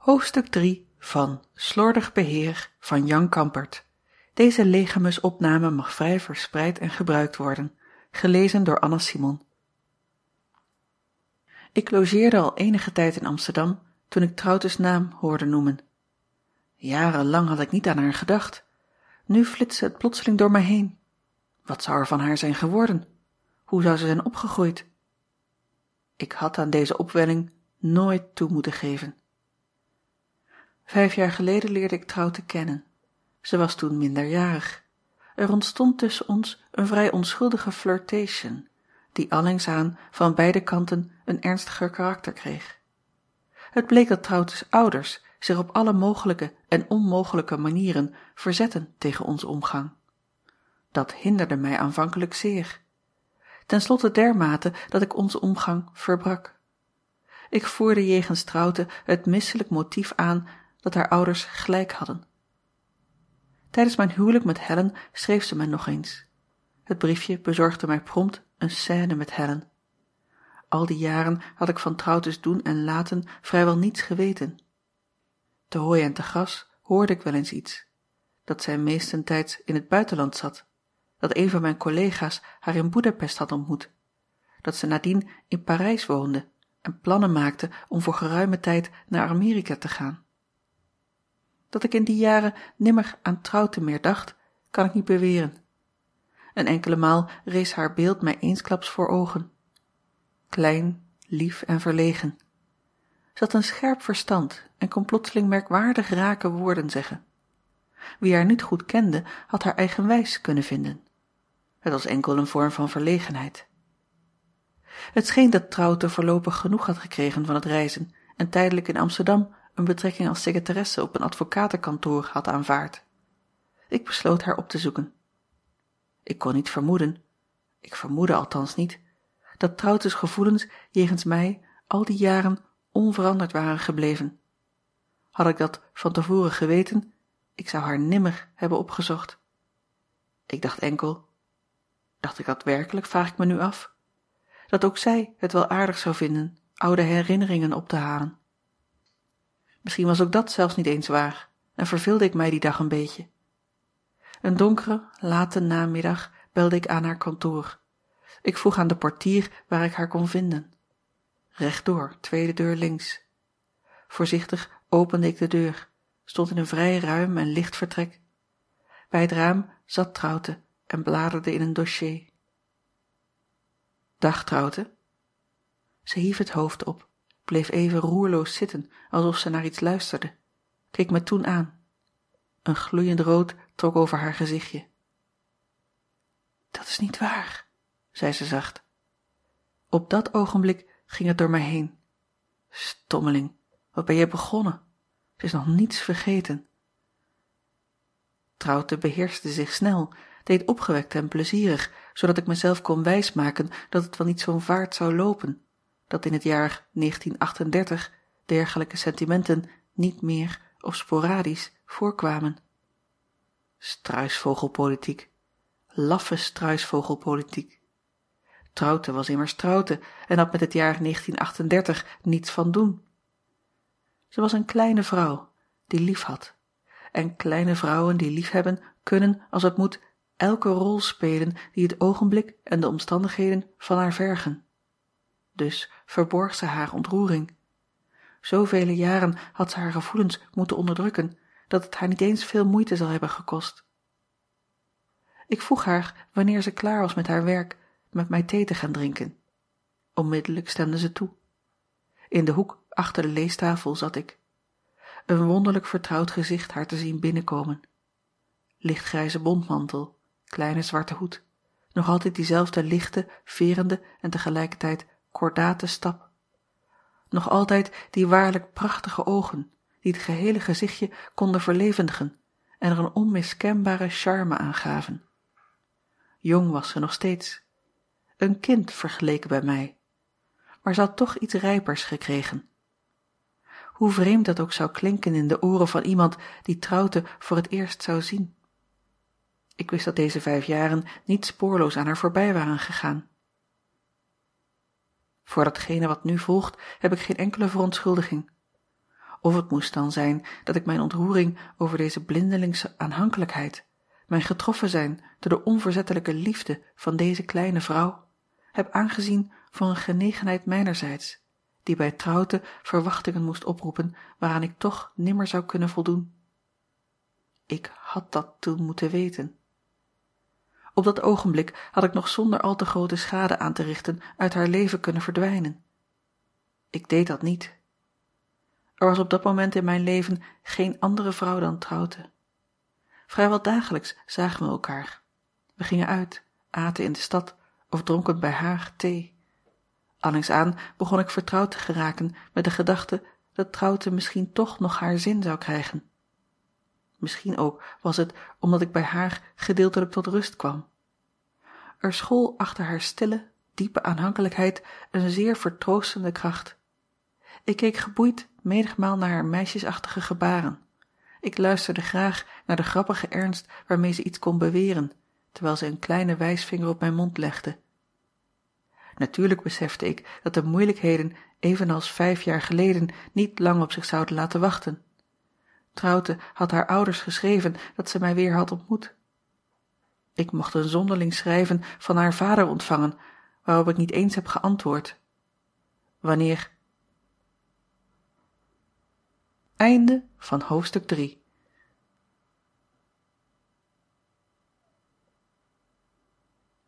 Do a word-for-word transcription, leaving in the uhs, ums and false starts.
Hoofdstuk drie van Slordig beheer van Jan Kampert. Deze legemusopname mag vrij verspreid en gebruikt worden. Gelezen door Anna Simon. Ik logeerde al enige tijd in Amsterdam toen ik Trautes naam hoorde noemen. Jarenlang had ik niet aan haar gedacht. Nu flitste het plotseling door mij heen. Wat zou er van haar zijn geworden? Hoe zou ze zijn opgegroeid? Ik had aan deze opwelling nooit toe moeten geven. Vijf jaar geleden leerde ik Traute kennen. Ze was toen minderjarig. Er ontstond tussen ons een vrij onschuldige flirtation, die allengs van beide kanten een ernstiger karakter kreeg. Het bleek dat Trautes ouders zich op alle mogelijke en onmogelijke manieren verzetten tegen onze omgang. Dat hinderde mij aanvankelijk zeer. Ten slotte dermate dat ik onze omgang verbrak. Ik voerde jegens Traute het misselijk motief aan dat haar ouders gelijk hadden. Tijdens mijn huwelijk met Helen schreef ze mij nog eens. Het briefje bezorgde mij prompt een scène met Helen. Al die jaren had ik van Trautes doen en laten vrijwel niets geweten. Te hooi en te gras hoorde ik wel eens iets. Dat zij meestentijds in het buitenland zat. Dat een van mijn collega's haar in Boedapest had ontmoet. Dat ze nadien in Parijs woonde en plannen maakte om voor geruime tijd naar Amerika te gaan. Dat ik in die jaren nimmer aan Traute meer dacht, kan ik niet beweren. Een enkele maal rees haar beeld mij eensklaps voor ogen. Klein, lief en verlegen. Ze had een scherp verstand en kon plotseling merkwaardig rake woorden zeggen. Wie haar niet goed kende, had haar eigenwijs kunnen vinden. Het was enkel een vorm van verlegenheid. Het scheen dat Traute voorlopig genoeg had gekregen van het reizen en tijdelijk in Amsterdam een betrekking als secretaresse op een advocatenkantoor had aanvaard. Ik besloot haar op te zoeken. Ik kon niet vermoeden, ik vermoedde althans niet, dat Trautes gevoelens jegens mij al die jaren onveranderd waren gebleven. Had ik dat van tevoren geweten, ik zou haar nimmer hebben opgezocht. Ik dacht enkel, dacht ik dat werkelijk, vraag ik me nu af, dat ook zij het wel aardig zou vinden oude herinneringen op te halen. Misschien was ook dat zelfs niet eens waar en verveelde ik mij die dag een beetje. Een donkere, late namiddag belde ik aan haar kantoor. Ik vroeg aan de portier waar ik haar kon vinden. Rechtdoor, tweede deur links. Voorzichtig opende ik de deur, stond in een vrij ruim en licht vertrek. Bij het raam zat Traute en bladerde in een dossier. Dag Traute. Ze hief het hoofd op, bleef even roerloos zitten, alsof ze naar iets luisterde, keek me toen aan. Een gloeiend rood trok over haar gezichtje. Dat is niet waar, zei ze zacht. Op dat ogenblik ging het door mij heen. Stommeling, wat ben je begonnen? Ze is nog niets vergeten. Traute beheerste zich snel, deed opgewekt en plezierig, zodat ik mezelf kon wijsmaken dat het wel niet zo'n vaart zou lopen, dat in het jaar negentien achtendertig dergelijke sentimenten niet meer of sporadisch voorkwamen. Struisvogelpolitiek, laffe struisvogelpolitiek. Traute was immers Traute en had met het jaar negentien achtendertig niets van doen. Ze was een kleine vrouw die lief had. En kleine vrouwen die liefhebben kunnen, als het moet, elke rol spelen die het ogenblik en de omstandigheden van haar vergen. Dus verborg ze haar ontroering. Zovele jaren had ze haar gevoelens moeten onderdrukken, dat het haar niet eens veel moeite zal hebben gekost. Ik vroeg haar wanneer ze klaar was met haar werk, met mij thee te gaan drinken. Onmiddellijk stemde ze toe. In de hoek achter de leestafel zat ik. Een wonderlijk vertrouwd gezicht haar te zien binnenkomen. Lichtgrijze bontmantel, kleine zwarte hoed, nog altijd diezelfde lichte, verende en tegelijkertijd kordate stap. Nog altijd die waarlijk prachtige ogen, die het gehele gezichtje konden verlevendigen en er een onmiskenbare charme aan gaven. Jong was ze nog steeds. Een kind vergeleken bij mij. Maar ze had toch iets rijpers gekregen. Hoe vreemd dat ook zou klinken in de oren van iemand die Traute voor het eerst zou zien. Ik wist dat deze vijf jaren niet spoorloos aan haar voorbij waren gegaan. Voor datgene wat nu volgt heb ik geen enkele verontschuldiging. Of het moest dan zijn dat ik mijn ontroering over deze blindelingsche aanhankelijkheid, mijn getroffen zijn door de onverzettelijke liefde van deze kleine vrouw, heb aangezien voor een genegenheid mijnerzijds, die bij Trautte verwachtingen moest oproepen waaraan ik toch nimmer zou kunnen voldoen. Ik had dat toen moeten weten. Op dat oogenblik had ik nog zonder al te grote schade aan te richten uit haar leven kunnen verdwijnen. Ik deed dat niet. Er was op dat moment in mijn leven geen andere vrouw dan Trautte. Vrijwel dagelijks zagen we elkaar. We gingen uit, aten in de stad of dronken bij haar thee. Allingsaan begon ik vertrouwd te geraken met de gedachte dat Trautte misschien toch nog haar zin zou krijgen. Misschien ook was het omdat ik bij haar gedeeltelijk tot rust kwam. Er school achter haar stille, diepe aanhankelijkheid een zeer vertroostende kracht. Ik keek geboeid menigmaal naar haar meisjesachtige gebaren. Ik luisterde graag naar de grappige ernst waarmee ze iets kon beweren, terwijl ze een kleine wijsvinger op mijn mond legde. Natuurlijk besefte ik dat de moeilijkheden, evenals vijf jaar geleden, niet lang op zich zouden laten wachten. Trautte had haar ouders geschreven dat ze mij weer had ontmoet. Ik mocht een zonderling schrijven van haar vader ontvangen, waarop ik niet eens heb geantwoord. Wanneer... Einde van hoofdstuk drie.